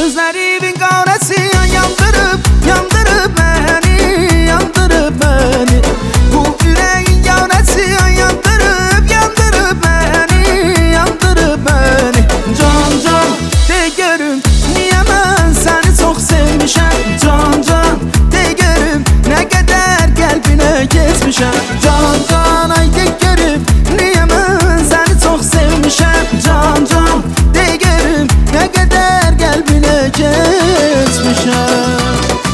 Gözlerimin qarası yandırıb, yandırıb məni, yandırıb məni. Bu ürəyin yarası yandırıb, yandırıb məni, yandırıb məni. Can can de görüm, niyə mən səni çox sevmişəm. Can can de görüm, nə qədər qəlbinə keçmişəm. Can can ay de görüm, niyə mən səni çox sevmişəm. Can can de görüm, nə qədər qəlbinə keçmişəm.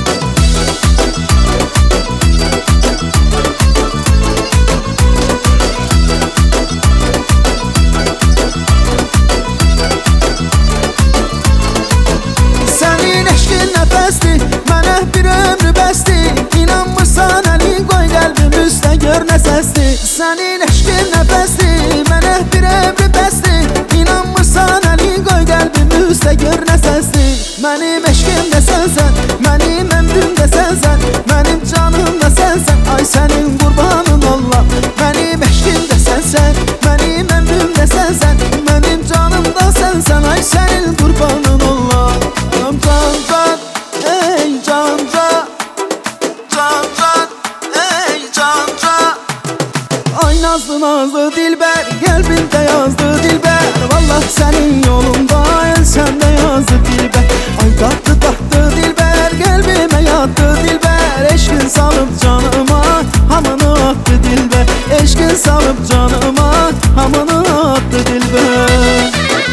Sənin eşqin nəfəsdir, mənə bir ömrü bəsdir. İnanmırsan əlin qoy qəlbim üstə gör nə səsdir. Sənin eşqin nəfəsdir, mənə bir ömrü bəsdir. İnanmırsan əlin qoy qəlbim üstə gör nə səsdir. Mənim eşqim də sənsən, mənim ömrüm də sənsən, mənim canım da sənsən. Ay sənin qurbanın ollam. Mənim eşqim də sənsən, mənim ömrüm də sənsən, mənim canım da sənsən. Ay sənin qurbanın ollam. Can can, ey can can, can can, ey can can. Ay nazlı nazlı dilber, qəlbimdə yazdı dilber. Vallah sənin yolunda ölsəm də yazdı dilber. Ay tatlı tatlı dilber, qəlbimə yatdı dilber. Eşqin salıb canıma, hamını attı dilber. Eşqin salıb canıma, hamını attı dilber.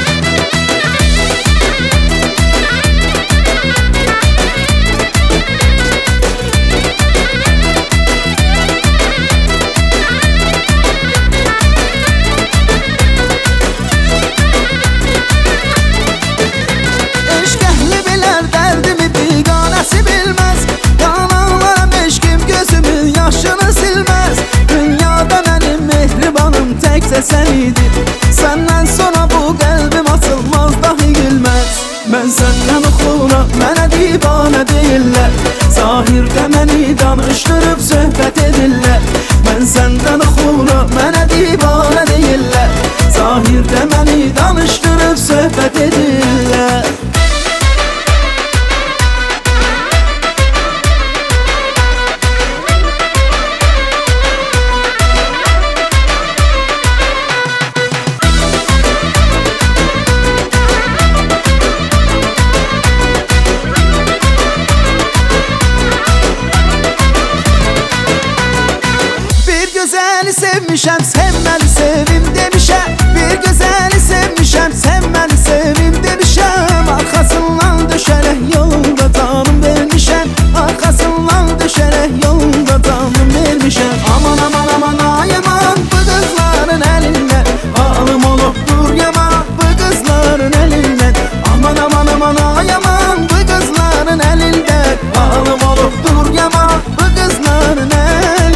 Sen idin, senden sonra bu kalbim atılmaz dahi gülmez. Ben senden oxuram, mənə divane deyirlər. Zahirdə məni danışdırıb söhbət edirlər. Ben senden oxuram, mənə divane deyirlər. Zahirdə məni danışdırıb söhbət edirlər. Sevmişəm, sevməni sevim demişəm. Bir gözəli sevmişəm, sevməni sevim demişəm. Arkasından düşərək yolunda canım vermişəm. Arkasından düşərək yolunda canım vermişəm. Aman aman aman ay aman, bu qızların əlindən halım olubdur yaman, bu qızların əlindən. Aman aman aman ay aman, bu qızların əlindən halım olubdur yaman, bu qızların əlindən.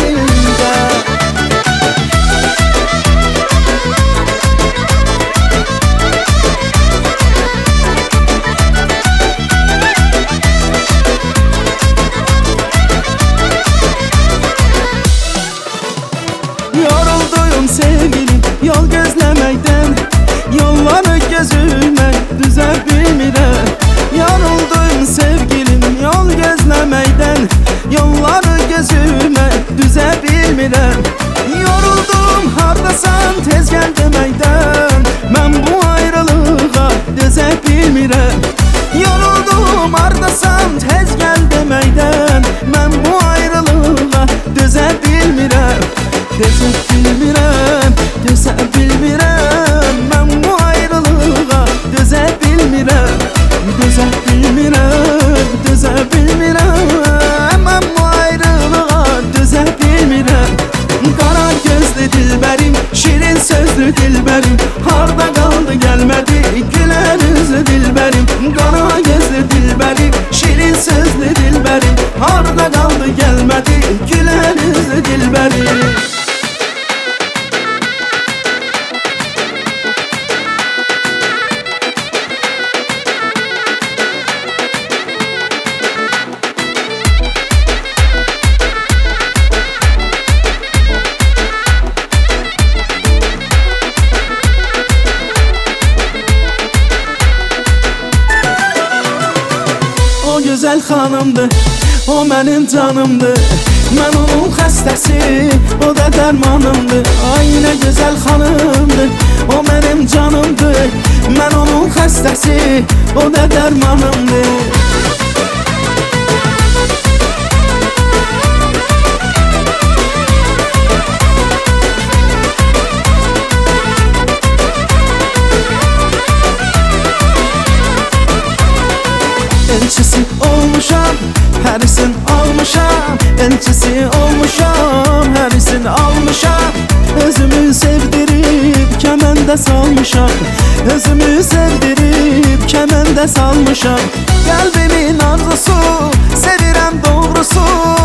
Yorulduyum sevgilim yol gözleməkdən, yolları gözümə düzə bilmirəm. Yorulduyum sevgilim yol gözleməkdən, yolları gözümə düzə bilmirəm. Yoruldum hardasan tez gəl deməkdən, mən bu ayrılığa dözə bilmirəm. Yoruldum hardasan tez gəl deməkdən, mən bu ayrılığa dözə bilmirəm. Dözə bilmirəm, dözə bilmirəm, mən bu ayrılığa dözə bilmirəm. Dözə bilmirəm, dözə bilmirəm, mən bu ayrılığa dözə bilmirəm. Qara gözlü dilbərim, şirin sözlü dilbərim, harda qaldı gəlmədi gülər üzlü dilbərim. Qara gözlü dilbərim, şirin sözlü dilbərim, harda qaldı gəlmədi gülər üzlü dilbərim. gözəl xanımdır, o mənim canımdır. Mən onun xəstəsi, o da dərmanımdır. Ay nə gözəl xanımdır, o mənim canımdır. Mən onun xəstəsi, o da dərmanımdır. Elçisi olmuşam, hərisin almışam. Elçisi olmuşam, hərisin almışam. Özümü sevdirib kəməndə salmışam. Özümü sevdirib kəməndə salmışam. Qəlbimin arzusu, sevirəm doğrusu.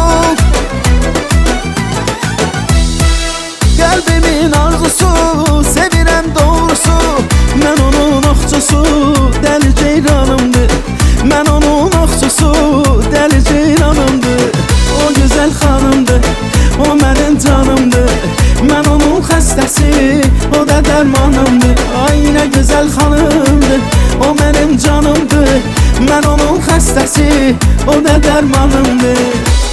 Qəlbimin arzusu, sevirəm doğrusu. Mən onun oxçusu, dəli ceyranımdır. Mən onun oxçusu, dəli ceyranımdır. O gözəl xanımdır, o mənim canımdır. Mən onun xəstəsi, o da dərmanımdır. Ay nə gözəl xanımdır, o mənim canımdır. Mən onun xəstəsi, o da dərmanımdır.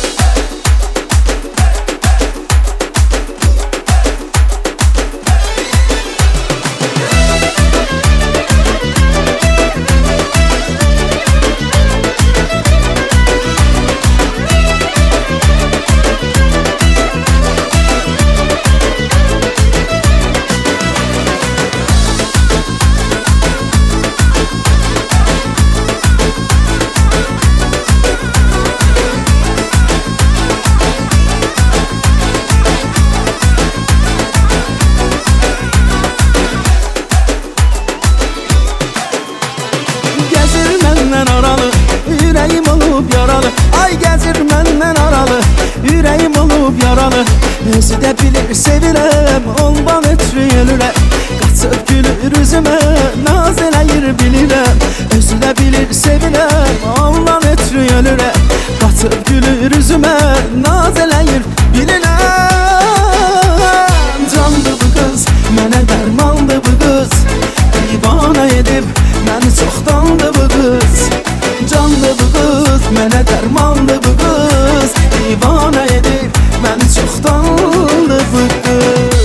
Ürəyim olub yaralı, ay gəzir məndən aralı. Ürəyim olub yaralı, özü də bilir sevirəm, ondan ötürü ölürəm. Qaçıb gülür üzümə, naz eləyir bilirəm. Özü də bilir sevirəm, ondan ötürü ölürəm. Qaçıb gülür üzümə, naz eləyir bilirəm. Candı bu qız, mənə dərmandı bu qız. Divana edib, məni çoxdandı bu qız. Canlı bu qız, mənə dərmanlı bu qız. Divana edib, məni çoxdanlı bu qız.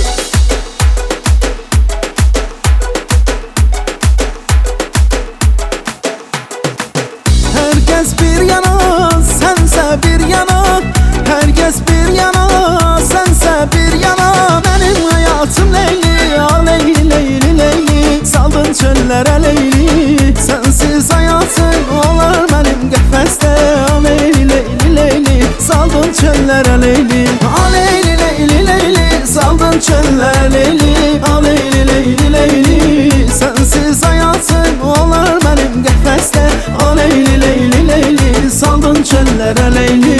Hər kəs bir yana, sənsə bir yana. Hər kəs bir yana, sənsə bir yana. Mənim həyatım Leyli, a Leyli, Leyli, Leyli. Saldın çöllərə Leyli, sənsiz həyatım olar mənim qəfəsdə. A Leyli, Leyli, Leyli. Saldın çöllərə Leyli, a Leyli, Leyli, Leyli. Saldın çöllərə Leyli, a Leyli, Leyli, Leyli. Sənsiz həyatım olar mənim qəfəsdə. A Leyli, Leyli, Leyli. Saldın çöllərə Leyli.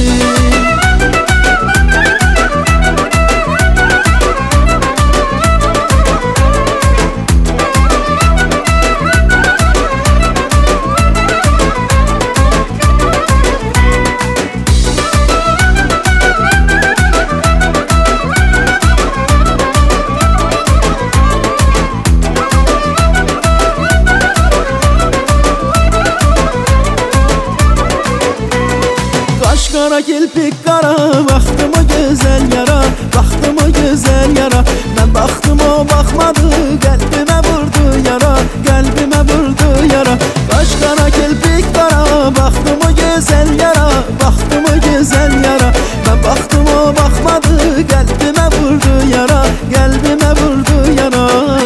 Qara kirpik qara, baxdım o gözəl yara. Baxdım o gözəl yara. Mən baxdım o baxmadı, qəlbimə vurdu yara. Qəlbimə vurdu yara. Qaş qara kirpik qara, baxdım o gözəl yara. Baxdım o gözəl yara. Mən baxdım o baxmadı, qəlbimə vurdu yara. Qəlbimə vurdu yara.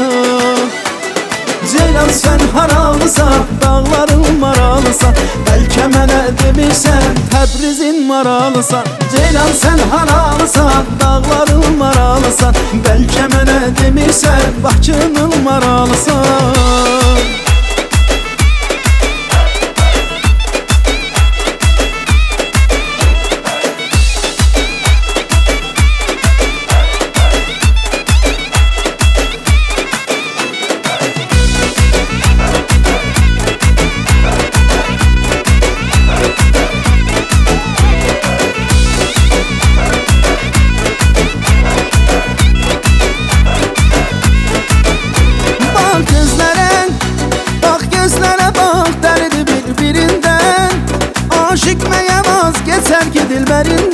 Ceylan sən haralısan, dağların maralısan. Bəlkə mənə demirsən, Təbrizin maralısan. Ceylan sən haralısan, dağların maralısan. Bəlkə mənə demirsən, Bakının maralısan. sevgi dilberin